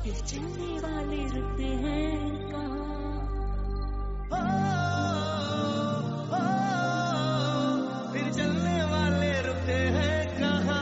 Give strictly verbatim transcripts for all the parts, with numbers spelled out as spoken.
फिर चलने वाले रुकते हैं कहाँ? ओ, ओ, फिर चलने वाले रुकते हैं कहाँ?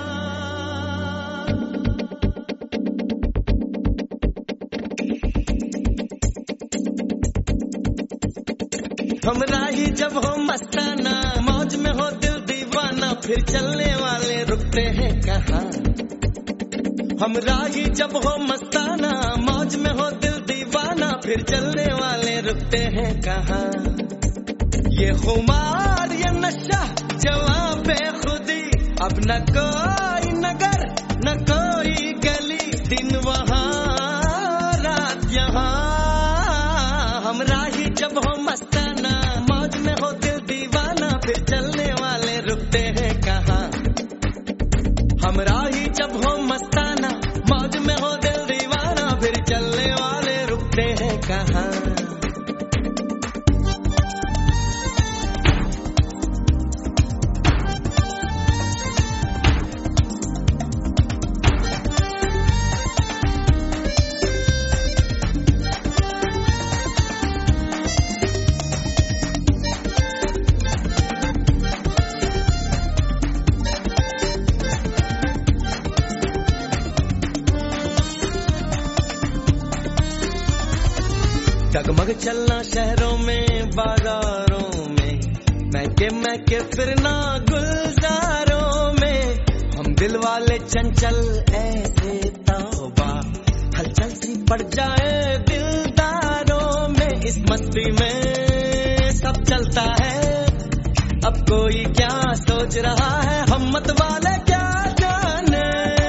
हमरा ही जब हो मस्ताना, मौज में हो दिल दीवाना, फिर चलने वाले रुकते हैं कहाँ? हमरा ही जब हो मस्ताना, मौज में हो दिल दीवाना, फिर चलने वाले रुकते हैं कहाँ? ये खुमार ये नशा जवां पे खुदी, अब न कोई नगर न कोई गली, दिन वहाँ रात यहाँ। हमरा ही जब हो मस्ताना, मौज में हो दिल दीवाना, फिर चलने वाले रुकते हैं कहाँ? हमरा ही जब हो मस्ताना, मौज में हो दिल दीवाना, फिर चलने वाले रुकते हैं कहाँ? डगमग चलना शहरों में बाजारों में, महके महके फिरना गुलजारों में, हम दिल वाले चंचल ऐसे तौबा, हलचल सी पड़ जाए दिलदारों में। इस मस्ती में सब चलता है, अब कोई क्या सोच रहा है, हम मत वाले क्या जाने,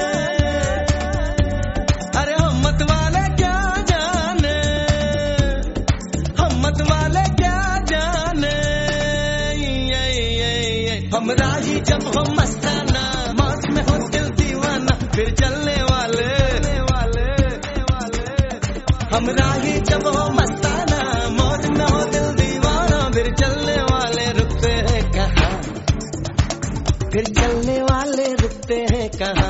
अरे हम मत वाले क्या जाने, हम मत वाले क्या जाने। ये, ये, ये। हमरा ही जब हो मस्ताना, मौज में हो दिल दीवाना, फिर चलने वाले, हमरा ही जब हो मस्ताना, मौज में हो दिल दीवाना, फिर चलने वाले रुकते हैं कहाँ? फिर चलने वाले रुकते हैं कहाँ?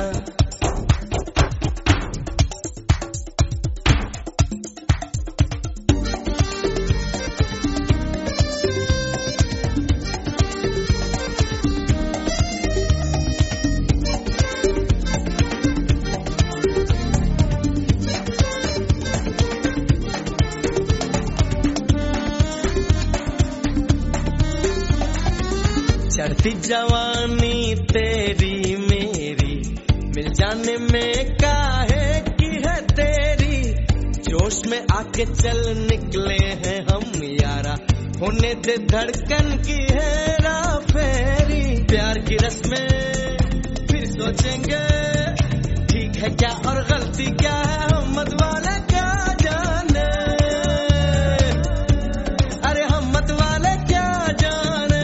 चढ़ती जवानी तेरी मेरी, मिल जाने में काहे की है तेरी, जोश में आके चल निकले हैं हम यारा, होने दे धड़कन की हेरा फेरी। प्यार की रस्में फिर सोचेंगे, ठीक है क्या और गलती क्या है, हम मत वाले क्या जाने, अरे हम मत वाले क्या जाने,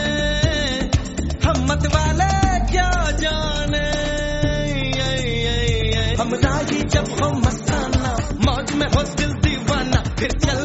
हम मत वाले क्या जाने। ये, ये, ये। हमरा ही जब हो मस्ताना, मौज में हो दिल दीवाना, फिर चल